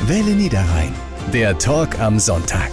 Welle Niederrhein, der Talk am Sonntag.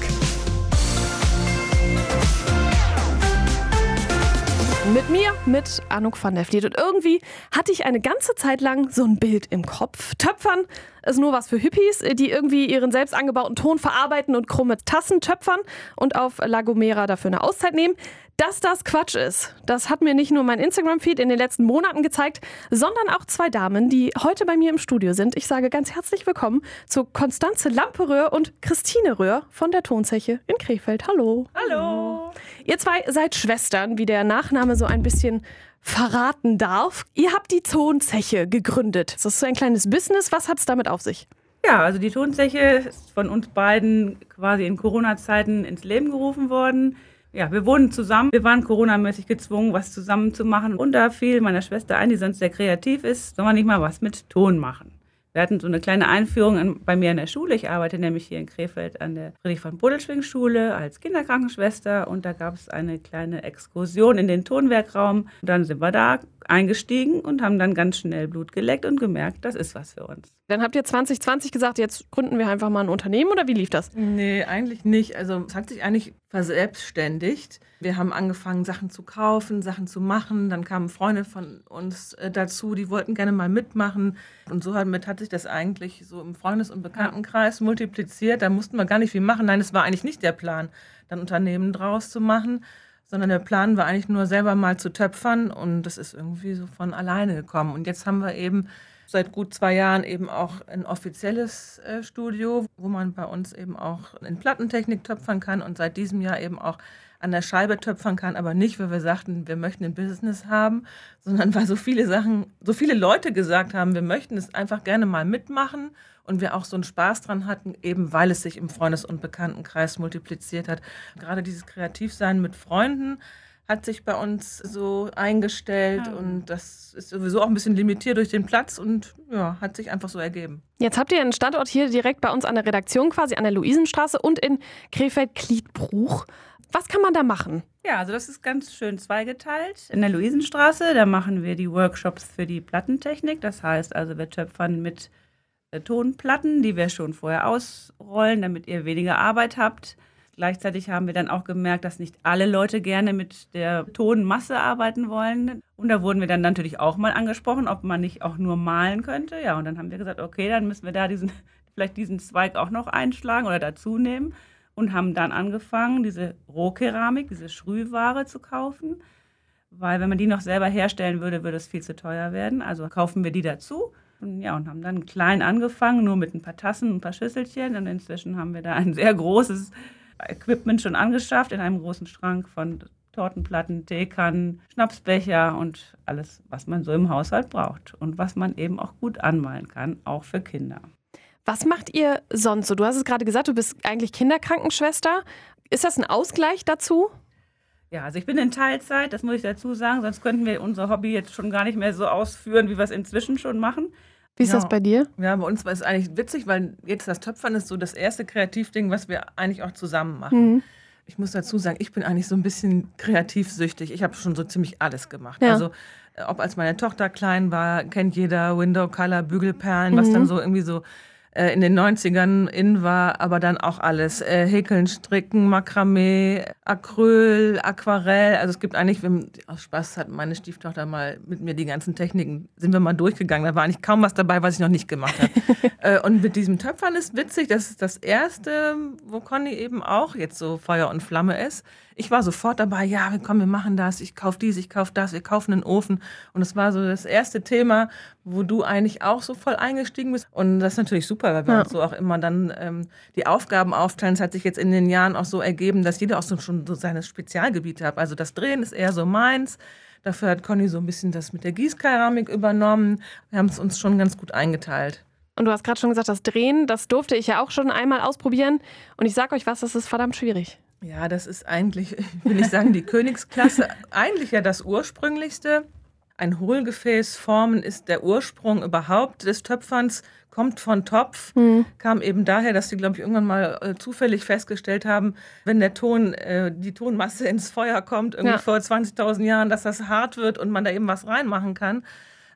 Mit mir, mit Anouk van der Vliet. Und irgendwie hatte ich eine ganze Zeit lang so ein Bild im Kopf. Töpfern ist nur was für Hippies, die irgendwie ihren selbst angebauten Ton verarbeiten und krumme Tassen töpfern und auf La Gomera dafür eine Auszeit nehmen. Dass das Quatsch ist, das hat mir nicht nur mein Instagram-Feed in den letzten Monaten gezeigt, sondern auch zwei Damen, die heute bei mir im Studio sind. Ich sage ganz herzlich willkommen zu Constanze Lamperöhr und Christine Röhr von der Tonzeche in Krefeld. Hallo. Hallo. Ihr zwei seid Schwestern, wie der Nachname so ein bisschen verraten darf. Ihr habt die Tonzeche gegründet. Das ist so ein kleines Business. Was hat es damit auf sich? Ja, also die Tonzeche ist von uns beiden quasi in Corona-Zeiten ins Leben gerufen worden. Ja, wir wohnen zusammen. Wir waren coronamäßig gezwungen, was zusammen zu machen. Und da fiel meiner Schwester ein, die sonst sehr kreativ ist, soll man nicht mal was mit Ton machen. Wir hatten so eine kleine Einführung bei mir in der Schule. Ich arbeite nämlich hier in Krefeld an der Friedrich-von-Bodelschwingh-Schule als Kinderkrankenschwester. Und da gab es eine kleine Exkursion in den Tonwerkraum. Und dann sind wir da eingestiegen und haben dann ganz schnell Blut geleckt und gemerkt, das ist was für uns. Dann habt ihr 2020 gesagt, jetzt gründen wir einfach mal ein Unternehmen, oder wie lief das? Nee, eigentlich nicht. Also es hat sich eigentlich verselbstständigt. Wir haben angefangen, Sachen zu kaufen, Sachen zu machen. Dann kamen Freunde von uns dazu, die wollten gerne mal mitmachen. Und so hat sich das eigentlich so im Freundes- und Bekanntenkreis multipliziert. Da mussten wir gar nicht viel machen. Nein, es war eigentlich nicht der Plan, dann Unternehmen draus zu machen, sondern der Plan war eigentlich nur selber mal zu töpfern. Und das ist irgendwie so von alleine gekommen. Und jetzt haben wir eben seit gut 2 Jahren eben auch ein offizielles Studio, wo man bei uns eben auch in Plattentechnik töpfern kann und seit diesem Jahr eben auch an der Scheibe töpfern kann, aber nicht, weil wir sagten, wir möchten ein Business haben, sondern weil so viele Leute gesagt haben, wir möchten es einfach gerne mal mitmachen und wir auch so einen Spaß dran hatten, eben weil es sich im Freundes- und Bekanntenkreis multipliziert hat. Gerade dieses Kreativsein mit Freunden hat sich bei uns so eingestellt und das ist sowieso auch ein bisschen limitiert durch den Platz und ja, hat sich einfach so ergeben. Jetzt habt ihr einen Standort hier direkt bei uns an der Redaktion, quasi an der Luisenstraße und in Krefeld-Klietbruch. Was kann man da machen? Ja, also das ist ganz schön zweigeteilt. In der Luisenstraße, da machen wir die Workshops für die Plattentechnik. Das heißt also, wir töpfern mit Tonplatten, die wir schon vorher ausrollen, damit ihr weniger Arbeit habt. Gleichzeitig haben wir dann auch gemerkt, dass nicht alle Leute gerne mit der Tonmasse arbeiten wollen. Und da wurden wir dann natürlich auch mal angesprochen, ob man nicht auch nur malen könnte. Ja, und dann haben wir gesagt, okay, dann müssen wir da vielleicht diesen Zweig auch noch einschlagen oder dazu nehmen. Und haben dann angefangen, diese Rohkeramik, diese Schrühware zu kaufen. Weil wenn man die noch selber herstellen würde, würde es viel zu teuer werden. Also kaufen wir die dazu. Und ja, und haben dann klein angefangen, nur mit ein paar Tassen und ein paar Schüsselchen. Und inzwischen haben wir da ein sehr großes Equipment schon angeschafft in einem großen Schrank von Tortenplatten, Teekannen, Schnapsbecher und alles, was man so im Haushalt braucht und was man eben auch gut anmalen kann, auch für Kinder. Was macht ihr sonst so? Du hast es gerade gesagt, du bist eigentlich Kinderkrankenschwester. Ist das ein Ausgleich dazu? Ja, also ich bin in Teilzeit, das muss ich dazu sagen, sonst könnten wir unser Hobby jetzt schon gar nicht mehr so ausführen, wie wir es inzwischen schon machen. Wie ist das bei dir? Ja, bei uns war es eigentlich witzig, weil jetzt das Töpfern ist so das erste Kreativding, was wir eigentlich auch zusammen machen. Mhm. Ich muss dazu sagen, ich bin eigentlich so ein bisschen kreativsüchtig. Ich habe schon so ziemlich alles gemacht. Ja. Also ob als meine Tochter klein war, kennt jeder Window Color, Bügelperlen, was dann so irgendwie so in den 90ern in war, aber dann auch alles. Häkeln, Stricken, Makramee, Acryl, Aquarell. Also es gibt eigentlich, aus Spaß hat meine Stieftochter mal mit mir die ganzen Techniken, sind wir mal durchgegangen. Da war eigentlich kaum was dabei, was ich noch nicht gemacht habe. Und mit diesem Töpfern ist witzig, das ist das Erste, wo Conny eben auch jetzt so Feuer und Flamme ist. Ich war sofort dabei, ja, komm, wir machen das, ich kaufe dies, ich kaufe das, wir kaufen einen Ofen. Und das war so das erste Thema, wo du eigentlich auch so voll eingestiegen bist. Und das ist natürlich super, weil wir uns so auch immer dann die Aufgaben aufteilen. Es hat sich jetzt in den Jahren auch so ergeben, dass jeder auch so schon so seine Spezialgebiete hat. Also das Drehen ist eher so meins. Dafür hat Conny so ein bisschen das mit der Gießkeramik übernommen. Wir haben es uns schon ganz gut eingeteilt. Und du hast gerade schon gesagt, das Drehen, das durfte ich ja auch schon einmal ausprobieren. Und ich sag euch was, das ist verdammt schwierig. Ja, das ist eigentlich, ich will nicht sagen die Königsklasse, eigentlich ja das Ursprünglichste. Ein Hohlgefäß formen ist der Ursprung überhaupt des Töpferns, kommt von Topf, kam eben daher, dass sie, glaube ich, irgendwann mal zufällig festgestellt haben, wenn der Ton, die Tonmasse ins Feuer kommt, irgendwie vor 20.000 Jahren, dass das hart wird und man da eben was reinmachen kann.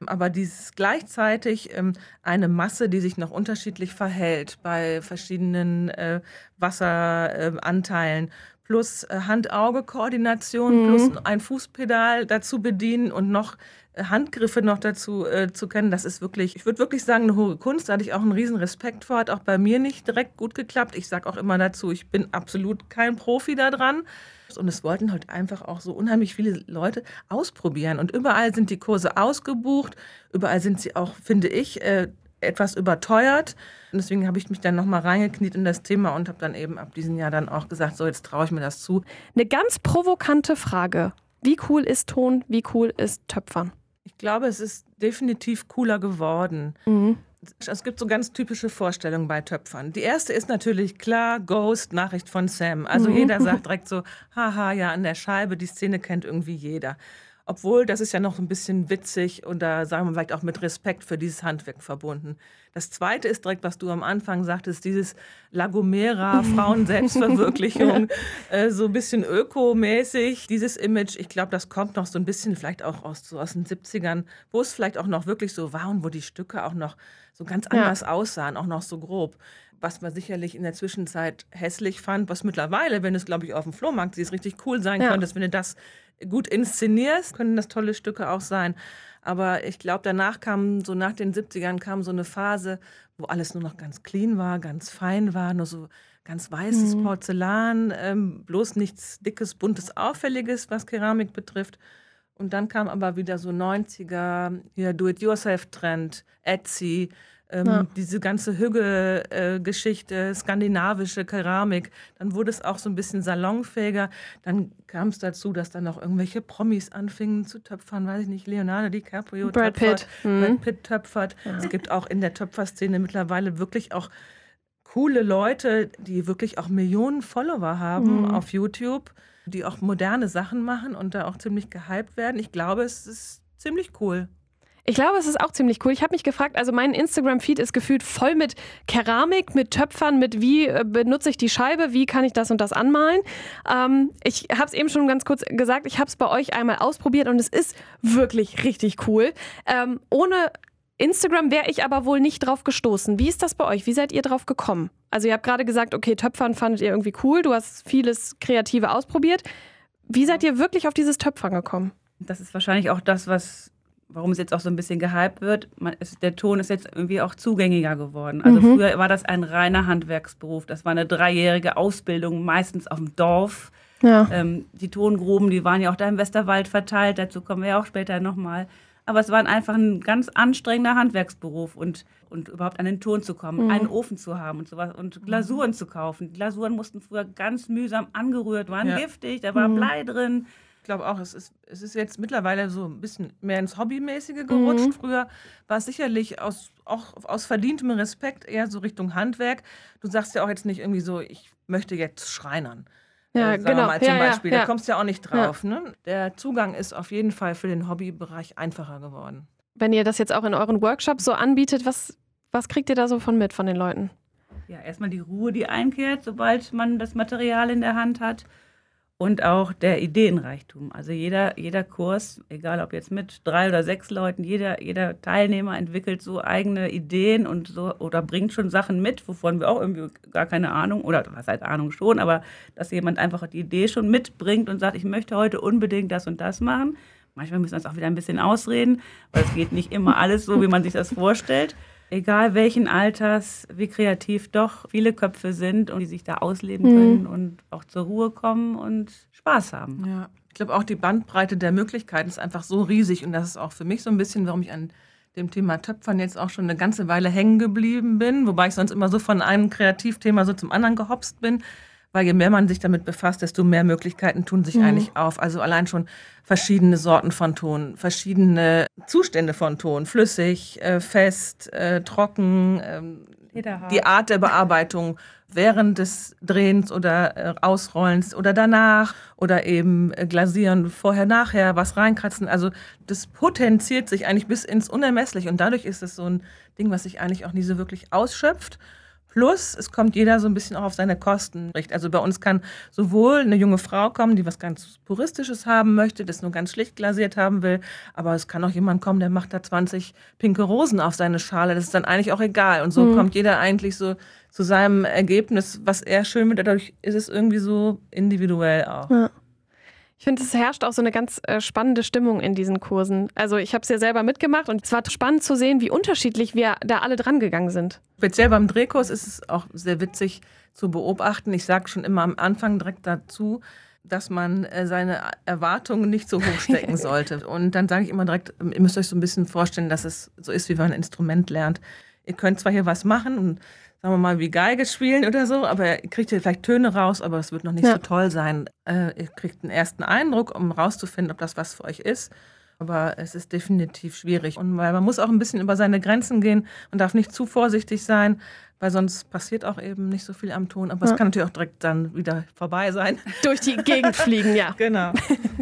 Aber dieses gleichzeitig eine Masse, die sich noch unterschiedlich verhält bei verschiedenen Wasseranteilen, plus Hand-Auge-Koordination, plus ein Fußpedal dazu bedienen und noch Handgriffe noch dazu zu kennen, das ist wirklich, ich würde wirklich sagen, eine hohe Kunst. Da hatte ich auch einen riesen Respekt vor, hat auch bei mir nicht direkt gut geklappt. Ich sage auch immer dazu, ich bin absolut kein Profi da dran. Und es wollten halt einfach auch so unheimlich viele Leute ausprobieren. Und überall sind die Kurse ausgebucht, überall sind sie auch, finde ich, etwas überteuert. Und deswegen habe ich mich dann nochmal reingekniet in das Thema und habe dann eben ab diesem Jahr dann auch gesagt, so jetzt traue ich mir das zu. Eine ganz provokante Frage. Wie cool ist Ton, wie cool ist Töpfern? Ich glaube, es ist definitiv cooler geworden. Es gibt so ganz typische Vorstellungen bei Töpfern. Die erste ist natürlich klar, Ghost, Nachricht von Sam. Also jeder sagt direkt so, haha, ja, an der Scheibe, die Szene kennt irgendwie jeder. Obwohl, das ist ja noch ein bisschen witzig und da sagen wir vielleicht auch mit Respekt für dieses Handwerk verbunden. Das Zweite ist direkt, was du am Anfang sagtest, dieses La Gomera, Frauen-Selbstverwirklichung, so ein bisschen ökomäßig. Dieses Image, ich glaube, das kommt noch so ein bisschen vielleicht auch aus den 70ern, wo es vielleicht auch noch wirklich so war und wo die Stücke auch noch so ganz anders aussahen, auch noch so grob. Was man sicherlich in der Zwischenzeit hässlich fand, was mittlerweile, wenn es, glaube ich, auf dem Flohmarkt siehst, richtig cool sein könnte, wenn du das gut inszenierst, können das tolle Stücke auch sein. Aber ich glaube, danach kam, so nach den 70ern kam so eine Phase, wo alles nur noch ganz clean war, ganz fein war, nur so ganz weißes Porzellan, bloß nichts Dickes, Buntes, Auffälliges, was Keramik betrifft. Und dann kam aber wieder so 90er, hier Do-it-yourself-Trend, Etsy, diese ganze Hügge-Geschichte, skandinavische Keramik. Dann wurde es auch so ein bisschen salonfähiger. Dann kam es dazu, dass dann noch irgendwelche Promis anfingen zu töpfern. Weiß ich nicht, Leonardo DiCaprio Brad töpfert, Pitt. Brad Pitt töpfert. Es gibt auch in der Töpferszene mittlerweile wirklich auch coole Leute, die wirklich auch Millionen Follower haben auf YouTube, die auch moderne Sachen machen und da auch ziemlich gehypt werden. Ich glaube, es ist ziemlich cool. Ich glaube, es ist auch ziemlich cool. Ich habe mich gefragt, also mein Instagram-Feed ist gefühlt voll mit Keramik, mit Töpfern, mit wie benutze ich die Scheibe, wie kann ich das und das anmalen. Ich habe es eben schon ganz kurz gesagt, ich habe es bei euch einmal ausprobiert und es ist wirklich richtig cool. Ohne Instagram wäre ich aber wohl nicht drauf gestoßen. Wie ist das bei euch? Wie seid ihr drauf gekommen? Also ihr habt gerade gesagt, okay, Töpfern fandet ihr irgendwie cool, du hast vieles Kreative ausprobiert. Wie seid ihr wirklich auf dieses Töpfern gekommen? Das ist wahrscheinlich auch das, warum es jetzt auch so ein bisschen gehypt wird. Der Ton ist jetzt irgendwie auch zugänglicher geworden. Also früher war das ein reiner Handwerksberuf. Das war eine 3-jährige Ausbildung, meistens auf dem Dorf. Ja. Die Tongruben, die waren ja auch da im Westerwald verteilt. Dazu kommen wir ja auch später nochmal. Aber es war einfach ein ganz anstrengender Handwerksberuf. Und überhaupt an den Ton zu kommen, einen Ofen zu haben und sowas und Glasuren zu kaufen. Die Glasuren mussten früher ganz mühsam angerührt, waren giftig, da war Blei drin. Ich glaube auch, es ist jetzt mittlerweile so ein bisschen mehr ins Hobbymäßige gerutscht. Früher war es sicherlich auch aus verdientem Respekt eher so Richtung Handwerk. Du sagst ja auch jetzt nicht irgendwie so, ich möchte jetzt Schreinern. Ja, sagen wir genau. mal zum Beispiel. Ja. Da kommst du ja auch nicht drauf. Ne? Der Zugang ist auf jeden Fall für den Hobbybereich einfacher geworden. Wenn ihr das jetzt auch in euren Workshops so anbietet, was kriegt ihr da so von den Leuten? Ja, erstmal die Ruhe, die einkehrt, sobald man das Material in der Hand hat. Und auch der Ideenreichtum. Also jeder Kurs, egal ob jetzt mit 3 oder 6 Leuten, jeder Teilnehmer entwickelt so eigene Ideen und so oder bringt schon Sachen mit, wovon wir auch irgendwie gar keine Ahnung, oder was heißt Ahnung schon, aber dass jemand einfach die Idee schon mitbringt und sagt, ich möchte heute unbedingt das und das machen. Manchmal müssen wir uns auch wieder ein bisschen ausreden, weil es geht nicht immer alles so, wie man sich das vorstellt. Egal welchen Alters, wie kreativ doch viele Köpfe sind und die sich da ausleben können und auch zur Ruhe kommen und Spaß haben. Ja, ich glaube auch die Bandbreite der Möglichkeiten ist einfach so riesig und das ist auch für mich so ein bisschen, warum ich an dem Thema Töpfern jetzt auch schon eine ganze Weile hängen geblieben bin, wobei ich sonst immer so von einem Kreativthema so zum anderen gehopst bin. Weil je mehr man sich damit befasst, desto mehr Möglichkeiten tun sich eigentlich auf. Also allein schon verschiedene Sorten von Ton, verschiedene Zustände von Ton, flüssig, fest, trocken, die Art der Bearbeitung während des Drehens oder Ausrollens oder danach oder eben glasieren, vorher, nachher, was reinkratzen. Also das potenziert sich eigentlich bis ins Unermessliche und dadurch ist es so ein Ding, was sich eigentlich auch nie so wirklich ausschöpft. Plus, es kommt jeder so ein bisschen auch auf seine Kosten. Also bei uns kann sowohl eine junge Frau kommen, die was ganz Puristisches haben möchte, das nur ganz schlicht glasiert haben will, aber es kann auch jemand kommen, der macht da 20 pinke Rosen auf seine Schale. Das ist dann eigentlich auch egal. Und so kommt jeder eigentlich so zu seinem Ergebnis, was er schön findet. Dadurch ist es irgendwie so individuell auch. Ja. Ich finde, es herrscht auch so eine ganz spannende Stimmung in diesen Kursen. Also ich habe es ja selber mitgemacht und es war spannend zu sehen, wie unterschiedlich wir da alle dran gegangen sind. Speziell beim Drehkurs ist es auch sehr witzig zu beobachten. Ich sage schon immer am Anfang direkt dazu, dass man seine Erwartungen nicht so hoch stecken sollte. Und dann sage ich immer direkt, ihr müsst euch so ein bisschen vorstellen, dass es so ist, wie wenn man ein Instrument lernt. Ihr könnt zwar hier was machen und sagen wir mal, wie Geige spielen oder so, aber ihr kriegt hier vielleicht Töne raus, aber es wird noch nicht so toll sein. Ihr kriegt einen ersten Eindruck, um rauszufinden, ob das was für euch ist. Aber es ist definitiv schwierig. Und weil man muss auch ein bisschen über seine Grenzen gehen und darf nicht zu vorsichtig sein, weil sonst passiert auch eben nicht so viel am Ton. Aber es kann natürlich auch direkt dann wieder vorbei sein. Durch die Gegend fliegen, ja. Genau.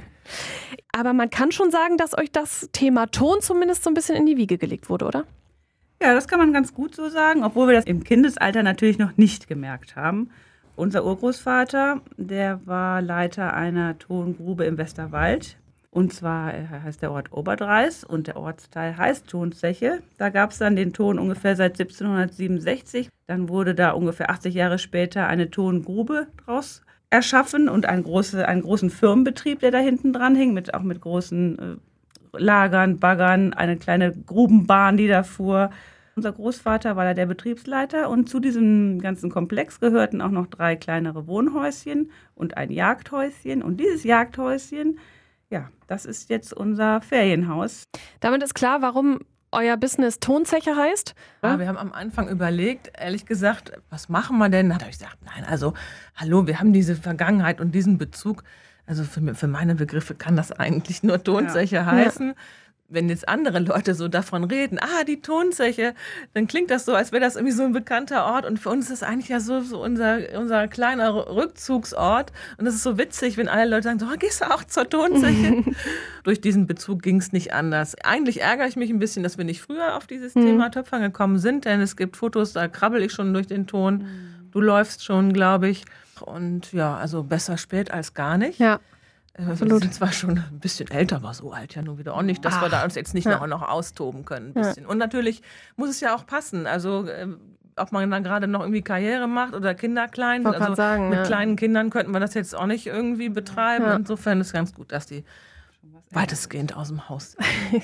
Aber man kann schon sagen, dass euch das Thema Ton zumindest so ein bisschen in die Wiege gelegt wurde, oder? Ja, das kann man ganz gut so sagen, obwohl wir das im Kindesalter natürlich noch nicht gemerkt haben. Unser Urgroßvater, der war Leiter einer Tongrube im Westerwald. Und zwar heißt der Ort Oberdreis und der Ortsteil heißt Tonzeche. Da gab es dann den Ton ungefähr seit 1767. Dann wurde da ungefähr 80 Jahre später eine Tongrube draus erschaffen und einen großen Firmenbetrieb, der da hinten dran hing, auch mit großen Lagern, Baggern, eine kleine Grubenbahn, die da fuhr. Unser Großvater war da der Betriebsleiter und zu diesem ganzen Komplex gehörten auch noch 3 kleinere Wohnhäuschen und ein Jagdhäuschen. Und dieses Jagdhäuschen, ja, das ist jetzt unser Ferienhaus. Damit ist klar, warum euer Business Tonzeche heißt. Ja, wir haben am Anfang überlegt, ehrlich gesagt, was machen wir denn? Da habe ich gesagt, nein, also hallo, wir haben diese Vergangenheit und diesen Bezug. Also für meine Begriffe kann das eigentlich nur Tonzeche heißen. Ja. Wenn jetzt andere Leute so davon reden, die Tonzeche, dann klingt das so, als wäre das irgendwie so ein bekannter Ort. Und für uns ist das eigentlich ja so unser kleiner Rückzugsort. Und das ist so witzig, wenn alle Leute sagen, so, gehst du auch zur Tonzeche? Durch diesen Bezug ging es nicht anders. Eigentlich ärgere ich mich ein bisschen, dass wir nicht früher auf dieses Thema Töpfern gekommen sind, denn es gibt Fotos, da krabbel ich schon durch den Ton. Du läufst schon, glaube ich. Und ja, also besser spät als gar nicht. Ja. Wir sind zwar schon ein bisschen älter, aber so alt ja nun wieder auch nicht, dass wir da uns jetzt nicht noch austoben können. Ein bisschen. Und natürlich muss es ja auch passen. Also ob man dann gerade noch irgendwie Karriere macht oder Kinder klein. Also sagen, mit kleinen Kindern könnten wir das jetzt auch nicht irgendwie betreiben. Ja. Insofern ist es ganz gut, dass die weitestgehend aus dem Haus sind.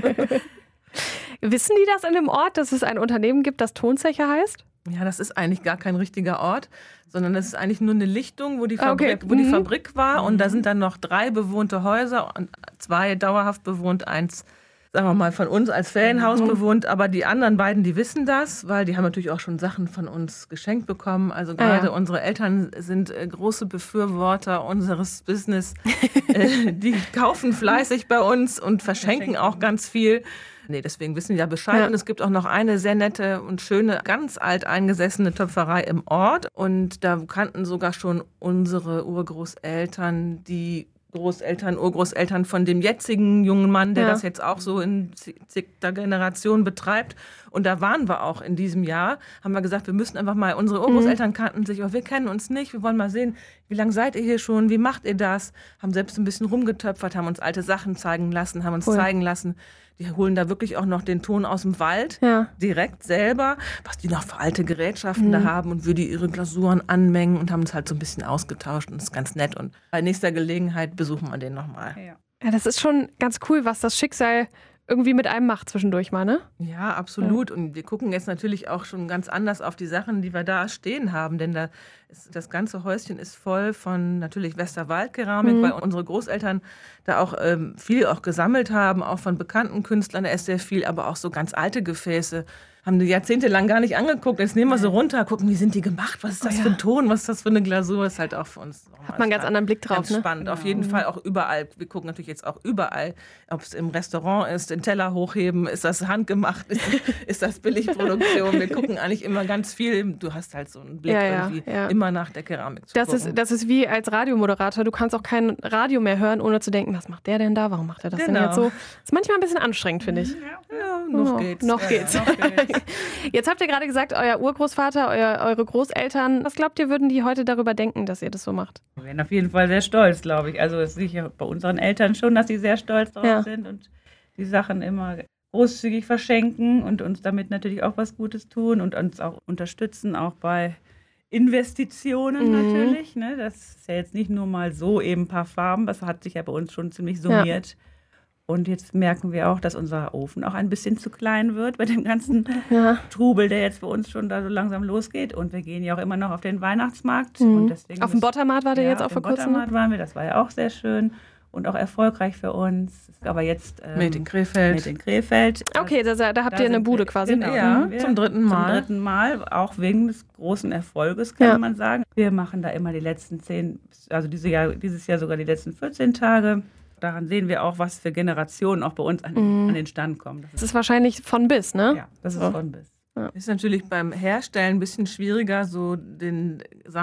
Wissen die das in dem Ort, dass es ein Unternehmen gibt, das Tonzeche heißt? Ja, das ist eigentlich gar kein richtiger Ort, sondern das ist eigentlich nur eine Lichtung, wo die Fabrik war. Und da sind dann noch 3 bewohnte Häuser und 2 dauerhaft bewohnt, 1, sagen wir mal, von uns als Ferienhaus bewohnt. Aber die anderen beiden, die wissen das, weil die haben natürlich auch schon Sachen von uns geschenkt bekommen. Also gerade unsere Eltern sind große Befürworter unseres Business. Die kaufen fleißig bei uns und verschenken auch ganz viel. Nee, deswegen wissen wir ja Bescheid. Ja. Und es gibt auch noch eine sehr nette und schöne, ganz alt eingesessene Töpferei im Ort. Und da kannten sogar schon unsere Urgroßeltern, die Urgroßeltern von dem jetzigen jungen Mann, der das jetzt auch so in zigter Generation betreibt. Und da waren wir auch in diesem Jahr, haben wir gesagt, wir müssen einfach mal, unsere Urgroßeltern kannten sich, aber wir kennen uns nicht, wir wollen mal sehen, wie lange seid ihr hier schon, wie macht ihr das? Haben selbst ein bisschen rumgetöpfert, haben uns alte Sachen zeigen lassen, haben uns zeigen lassen. Die holen da wirklich auch noch den Ton aus dem Wald, direkt selber, was die noch für alte Gerätschaften da haben und wie die ihre Glasuren anmengen und haben uns halt so ein bisschen ausgetauscht und das ist ganz nett. Und bei nächster Gelegenheit besuchen wir den nochmal. Ja, das ist schon ganz cool, was das Schicksal irgendwie mit einem macht zwischendurch mal, ne? Ja, absolut. Und wir gucken jetzt natürlich auch schon ganz anders auf die Sachen, die wir da stehen haben. Denn das ganze Häuschen ist voll von natürlich Westerwald-Keramik, weil unsere Großeltern da auch viel auch gesammelt haben, auch von bekannten Künstlern. Da ist sehr viel, aber auch so ganz alte Gefäße. Haben die jahrzehntelang gar nicht angeguckt. Jetzt nehmen wir so runter, gucken, wie sind die gemacht? Was ist das für ein Ton? Was ist das für eine Glasur? Das ist halt auch für uns hat man einen ganz anderen Blick drauf. Ganz spannend. Genau. Auf jeden Fall auch überall. Wir gucken natürlich jetzt auch überall, ob es im Restaurant ist, den Teller hochheben, ist das handgemacht, ist das Billigproduktion? Wir gucken eigentlich immer ganz viel. Du hast halt so einen Blick immer nach der Keramik zu gucken. Das ist wie als Radiomoderator. Du kannst auch kein Radio mehr hören, ohne zu denken, was macht der denn da? Warum macht er das denn jetzt so? Das ist manchmal ein bisschen anstrengend, finde ich. Ja, noch geht's. Noch geht's. Jetzt habt ihr gerade gesagt, euer Urgroßvater, eure Großeltern, was glaubt ihr, würden die heute darüber denken, dass ihr das so macht? Wir werden auf jeden Fall sehr stolz, glaube ich. Also es ist sicher bei unseren Eltern schon, dass sie sehr stolz drauf sind und die Sachen immer großzügig verschenken und uns damit natürlich auch was Gutes tun und uns auch unterstützen, auch bei Investitionen natürlich. Ne? Das ist ja jetzt nicht nur mal so eben ein paar Farben, das hat sich ja bei uns schon ziemlich summiert. Und jetzt merken wir auch, dass unser Ofen auch ein bisschen zu klein wird bei dem ganzen Trubel, der jetzt bei uns schon da so langsam losgeht. Und wir gehen ja auch immer noch auf den Weihnachtsmarkt. Und deswegen auf dem Bottermarkt war der jetzt auch vor kurzem? Auf dem Bottermarkt waren wir, das war ja auch sehr schön und auch erfolgreich für uns. Aber jetzt Made in Krefeld. Okay, da habt ihr eine Bude quasi. Genau, ja, zum dritten Mal. Auch wegen des großen Erfolges, kann man sagen. Wir machen da immer die letzten 10, also dieses Jahr sogar die letzten 14 Tage. Daran sehen wir auch, was für Generationen auch bei uns an den Stand kommen. Das ist wahrscheinlich von bis, ne? Ja, das ist von bis. Ja. Ist natürlich beim Herstellen ein bisschen schwieriger, so den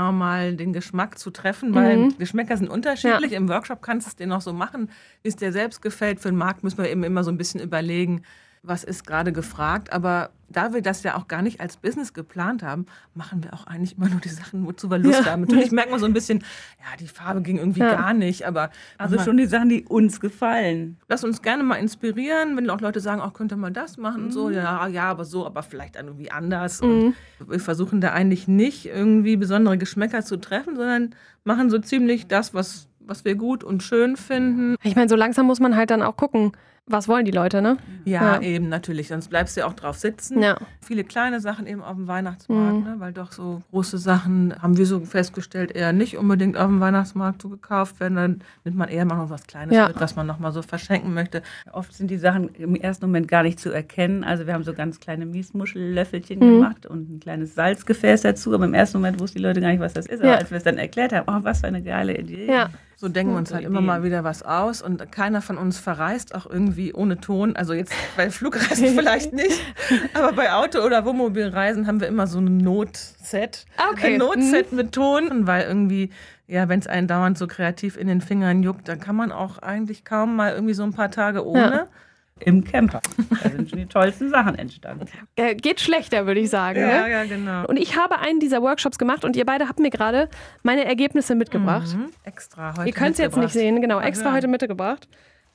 Geschmack zu treffen, weil Geschmäcker sind unterschiedlich. Im Workshop kannst du es dir noch so machen, wie es dir selbst gefällt. Für den Markt müssen wir eben immer so ein bisschen überlegen, was ist gerade gefragt. Aber da wir das ja auch gar nicht als Business geplant haben, machen wir auch eigentlich immer nur die Sachen, wozu wir Lust haben. Natürlich merken wir so ein bisschen, die Farbe ging irgendwie gar nicht. Aber also schon die Sachen, die uns gefallen. Lass uns gerne mal inspirieren, wenn auch Leute sagen, könnte man das machen und so. Ja, aber vielleicht dann irgendwie anders. Und wir versuchen da eigentlich nicht irgendwie besondere Geschmäcker zu treffen, sondern machen so ziemlich das, was wir gut und schön finden. Ich meine, so langsam muss man halt dann auch gucken, was wollen die Leute, ne? Ja, eben, natürlich. Sonst bleibst du ja auch drauf sitzen. Ja. Viele kleine Sachen eben auf dem Weihnachtsmarkt, ne? Weil doch so große Sachen, haben wir so festgestellt, eher nicht unbedingt auf dem Weihnachtsmarkt so gekauft werden. Dann nimmt man eher mal noch was Kleines mit, was man noch mal so verschenken möchte. Oft sind die Sachen im ersten Moment gar nicht zu erkennen. Also wir haben so ganz kleine Miesmuschellöffelchen gemacht und ein kleines Salzgefäß dazu. Aber im ersten Moment wussten die Leute gar nicht, was das ist. Aber als wir es dann erklärt haben, was für eine geile Idee. Ja. So denken wir uns halt immer mal wieder was aus und keiner von uns verreist auch irgendwie ohne Ton. Also jetzt bei Flugreisen vielleicht nicht, aber bei Auto- oder Wohnmobilreisen haben wir immer so ein Notset. Ein Notset mit Ton, weil irgendwie, wenn es einen dauernd so kreativ in den Fingern juckt, dann kann man auch eigentlich kaum mal irgendwie so ein paar Tage ohne. Ja. Im Camper. Da sind schon die tollsten Sachen entstanden. Geht schlechter, würde ich sagen. Ja, ne? ja, genau. Und ich habe einen dieser Workshops gemacht und ihr beide habt mir gerade meine Ergebnisse mitgebracht. Extra heute. Ihr könnt es jetzt nicht sehen, genau, extra heute mitgebracht.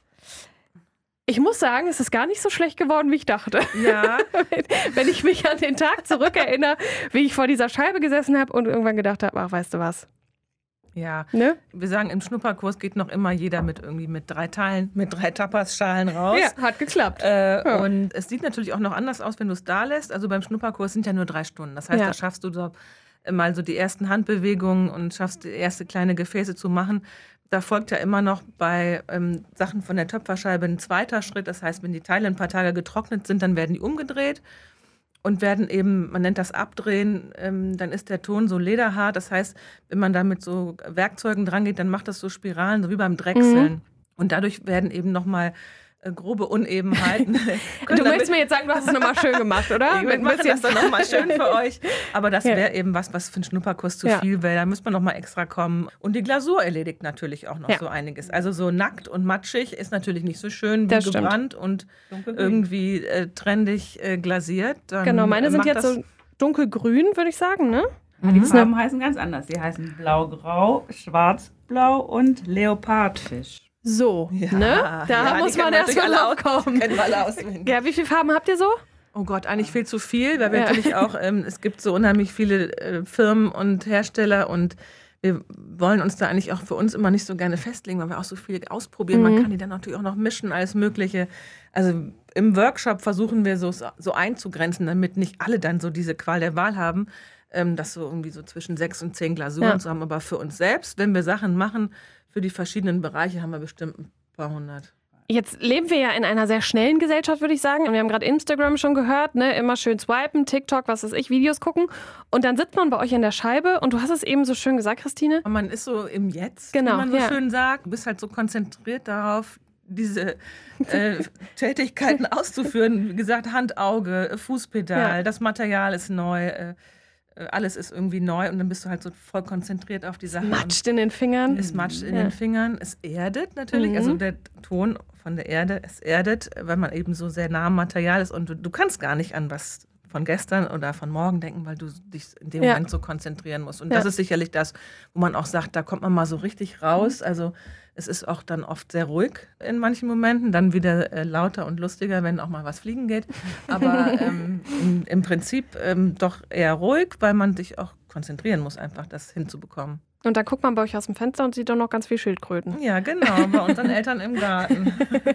Ich muss sagen, es ist gar nicht so schlecht geworden, wie ich dachte. Ja. Wenn ich mich an den Tag zurückerinnere, wie ich vor dieser Scheibe gesessen habe und irgendwann gedacht habe, ach, weißt du was? Ja, ne? Wir sagen, im Schnupperkurs geht noch immer jeder mit 3 Teilen, mit 3 Tapas-Schalen raus. Ja, hat geklappt. Und es sieht natürlich auch noch anders aus, wenn du es da lässt. Also beim Schnupperkurs sind ja nur 3 Stunden. Das heißt, da schaffst du so mal so die ersten Handbewegungen und schaffst die erste kleine Gefäße zu machen. Da folgt ja immer noch bei Sachen von der Töpferscheibe ein zweiter Schritt. Das heißt, wenn die Teile ein paar Tage getrocknet sind, dann werden die umgedreht. Und werden eben, man nennt das Abdrehen, dann ist der Ton so lederhart. Das heißt, wenn man da mit so Werkzeugen dran geht, dann macht das so Spiralen, so wie beim Drechseln. Und dadurch werden eben nochmal grobe Unebenheiten. Du möchtest mir jetzt sagen, du hast es nochmal schön gemacht, oder? Wir machen das dann nochmal schön für euch. Aber das wäre eben was für einen Schnupperkurs zu viel wäre. Da müsste man nochmal extra kommen. Und die Glasur erledigt natürlich auch noch so einiges. Also so nackt und matschig ist natürlich nicht so schön wie gebrannt und irgendwie trendig glasiert. Dann genau, meine sind jetzt so dunkelgrün, würde ich sagen, ne? Die Farben heißen ganz anders. Die heißen blau-grau, schwarz-blau und Leopardfisch. So, ne? Da muss man erst mal drauf kommen. Kennen wir alle auswendig. Ja, wie viele Farben habt ihr so? Oh Gott, eigentlich viel zu viel, weil wir natürlich auch, es gibt so unheimlich viele Firmen und Hersteller und wir wollen uns da eigentlich auch für uns immer nicht so gerne festlegen, weil wir auch so viel ausprobieren. Man kann die dann natürlich auch noch mischen, alles Mögliche. Also im Workshop versuchen wir so einzugrenzen, damit nicht alle dann so diese Qual der Wahl haben, das so irgendwie so zwischen 6 und 10 Glasuren zu haben. Aber für uns selbst, wenn wir Sachen machen, für die verschiedenen Bereiche haben wir bestimmt ein paar hundert. Jetzt leben wir ja in einer sehr schnellen Gesellschaft, würde ich sagen. Und wir haben gerade Instagram schon gehört, ne? Immer schön swipen, TikTok, was weiß ich, Videos gucken. Und dann sitzt man bei euch an der Scheibe und du hast es eben so schön gesagt, Christine. Man ist so im Jetzt, genau, wie man so schön sagt. Du bist halt so konzentriert darauf, diese Tätigkeiten auszuführen. Wie gesagt, Hand, Auge, Fußpedal, das Material ist neu, alles ist irgendwie neu und dann bist du halt so voll konzentriert auf die Sachen. Es matscht in den Fingern. Es matscht in den Fingern. Es erdet natürlich, also der Ton von der Erde, es erdet, weil man eben so sehr nah am Material ist und du kannst gar nicht an was von gestern oder von morgen denken, weil du dich in dem Moment so konzentrieren musst. Und das ist sicherlich das, wo man auch sagt, da kommt man mal so richtig raus. Also es ist auch dann oft sehr ruhig in manchen Momenten, dann wieder lauter und lustiger, wenn auch mal was fliegen geht. Aber im Prinzip doch eher ruhig, weil man sich auch konzentrieren muss, einfach das hinzubekommen. Und dann guckt man bei euch aus dem Fenster und sieht doch noch ganz viel Schildkröten. Ja, genau, bei unseren Eltern im Garten.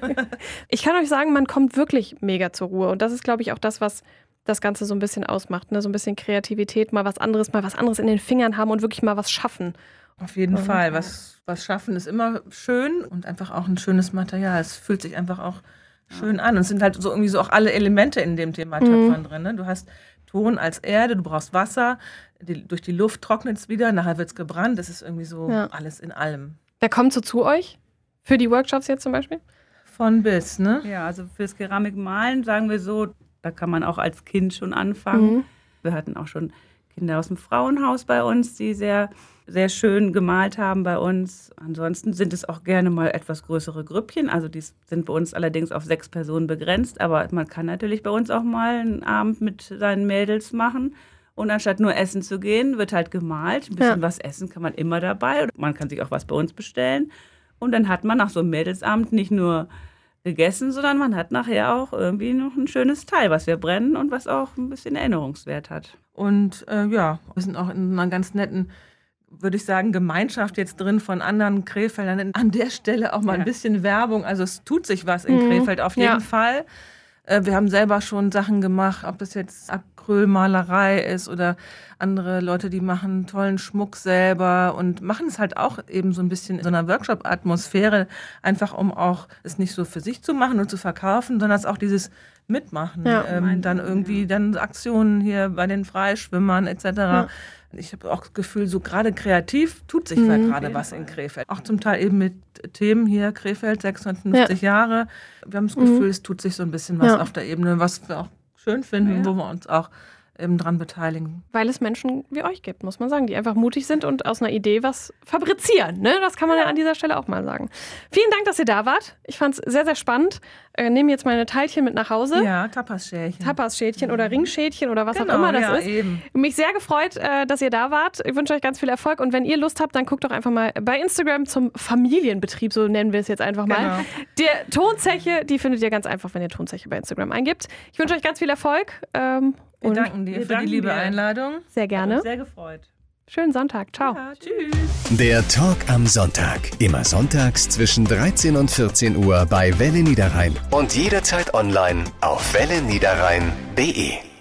Ich kann euch sagen, man kommt wirklich mega zur Ruhe. Und das ist, glaube ich, auch das, was das Ganze so ein bisschen ausmacht. Ne? So ein bisschen Kreativität, mal was anderes in den Fingern haben und wirklich mal was schaffen. Auf jeden Fall. Was schaffen ist immer schön und einfach auch ein schönes Material. Es fühlt sich einfach auch schön an. Und es sind halt so irgendwie so auch alle Elemente in dem Thema Töpfern drin. Ne? Du hast Ton als Erde, du brauchst Wasser, durch die Luft trocknet es wieder, nachher wird es gebrannt. Das ist irgendwie so alles in allem. Wer kommt so zu euch? Für die Workshops jetzt zum Beispiel? Von bis, ne? Ja, also fürs Keramikmalen sagen wir so, da kann man auch als Kind schon anfangen. Wir hatten auch schon Kinder aus dem Frauenhaus bei uns, die sehr, sehr schön gemalt haben bei uns. Ansonsten sind es auch gerne mal etwas größere Grüppchen. Also die sind bei uns allerdings auf 6 Personen begrenzt. Aber man kann natürlich bei uns auch mal einen Abend mit seinen Mädels machen. Und anstatt nur essen zu gehen, wird halt gemalt. Ein bisschen was essen kann man immer dabei. Man kann sich auch was bei uns bestellen. Und dann hat man nach so einem Mädelsabend nicht nur gegessen, sondern man hat nachher auch irgendwie noch ein schönes Teil, was wir brennen und was auch ein bisschen Erinnerungswert hat. Und wir sind auch in einer ganz netten, würde ich sagen, Gemeinschaft jetzt drin von anderen Krefeldern. An der Stelle auch mal ein bisschen Werbung. Also es tut sich was in Krefeld auf jeden Fall. Wir haben selber schon Sachen gemacht, ob das jetzt Acrylmalerei ist oder andere Leute, die machen tollen Schmuck selber und machen es halt auch eben so ein bisschen in so einer Workshop-Atmosphäre, einfach um auch es nicht so für sich zu machen und zu verkaufen, sondern es auch dieses Mitmachen, dann irgendwie dann Aktionen hier bei den Freischwimmern etc. Ja. Ich habe auch das Gefühl, so gerade kreativ tut sich da gerade was in Krefeld. Auch zum Teil eben mit Themen hier, Krefeld, 650 Jahre. Wir haben das Gefühl, es tut sich so ein bisschen was auf der Ebene, was wir auch schön finden, wo wir uns auch eben dran beteiligen. Weil es Menschen wie euch gibt, muss man sagen, die einfach mutig sind und aus einer Idee was fabrizieren. Ne? Das kann man ja an dieser Stelle auch mal sagen. Vielen Dank, dass ihr da wart. Ich fand es sehr, sehr spannend. Nehme jetzt meine Teilchen mit nach Hause. Ja, Tapas-Schälchen. Tapas-Schälchen oder Ringschälchen oder was auch immer das ist. Eben. Mich sehr gefreut, dass ihr da wart. Ich wünsche euch ganz viel Erfolg. Und wenn ihr Lust habt, dann guckt doch einfach mal bei Instagram zum Familienbetrieb, so nennen wir es jetzt einfach mal. Genau. Der Tonzeche, die findet ihr ganz einfach, wenn ihr Tonzeche bei Instagram eingibt. Ich wünsche euch ganz viel Erfolg. Wir danken dir für die liebe Einladung. Sehr gerne. Hat uns sehr gefreut. Schönen Sonntag. Ciao. Ja, tschüss. Der Talk am Sonntag. Immer sonntags zwischen 13 und 14 Uhr bei Welle Niederrhein. Und jederzeit online auf welleniederrhein.de.